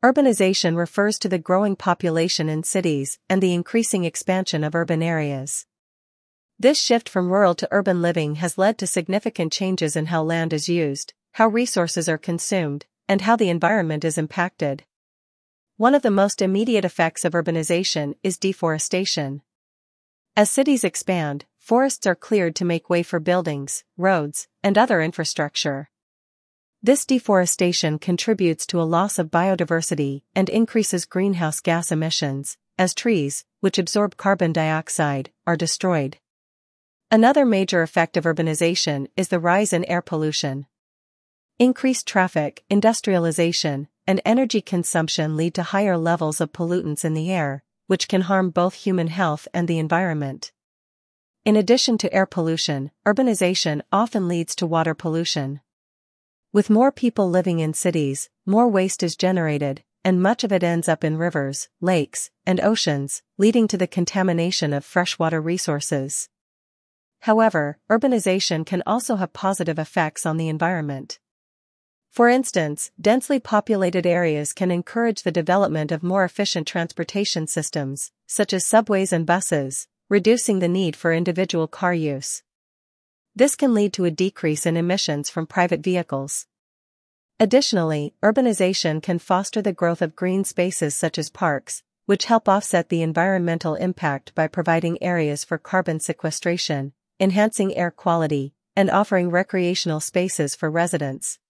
Urbanization refers to the growing population in cities and the increasing expansion of urban areas. This shift from rural to urban living has led to significant changes in how land is used, how resources are consumed, and how the environment is impacted. One of the most immediate effects of urbanization is deforestation. As cities expand, forests are cleared to make way for buildings, roads, and other infrastructure. This deforestation contributes to a loss of biodiversity and increases greenhouse gas emissions, as trees, which absorb carbon dioxide, are destroyed. Another major effect of urbanization is the rise in air pollution. Increased traffic, industrialization, and energy consumption lead to higher levels of pollutants in the air, which can harm both human health and the environment. In addition to air pollution, urbanization often leads to water pollution. With more people living in cities, more waste is generated, and much of it ends up in rivers, lakes, and oceans, leading to the contamination of freshwater resources. However, urbanization can also have positive effects on the environment. For instance, densely populated areas can encourage the development of more efficient transportation systems, such as subways and buses, reducing the need for individual car use. This can lead to a decrease in emissions from private vehicles. Additionally, urbanization can foster the growth of green spaces such as parks, which help offset the environmental impact by providing areas for carbon sequestration, enhancing air quality, and offering recreational spaces for residents.